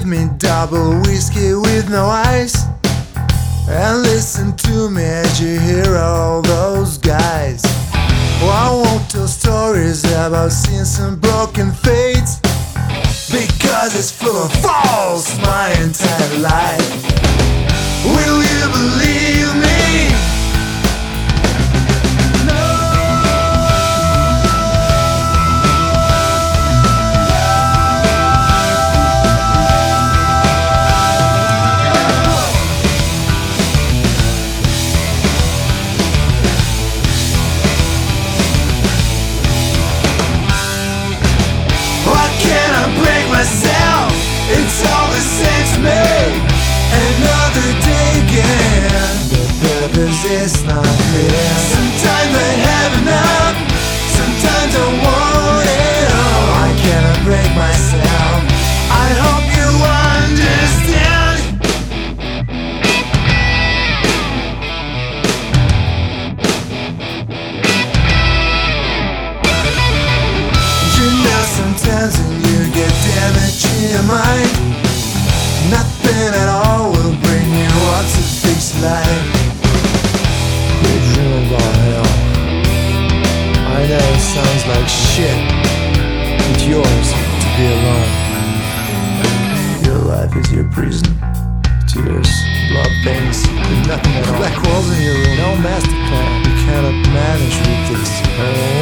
me double whiskey with no ice, and listen to me as you hear all those guys. Oh, I won't tell stories about sins and broken fates, because it's full of false my entire life. Will you believe me? Myself, it's all the same to me. Another day again, the purpose is not clear. Sometimes I have enough, sometimes I want it all. Why can't I break myself? I hope you understand. You know sometimes when you get damage in your mind, nothing at all will bring you up to fix life. You're dreaming about hell. I know it sounds like shit. It's yours to be alone. Your life is your prison. Tears, blood veins, and nothing at all. Black holes in your room. No master plan. You cannot manage with this pain.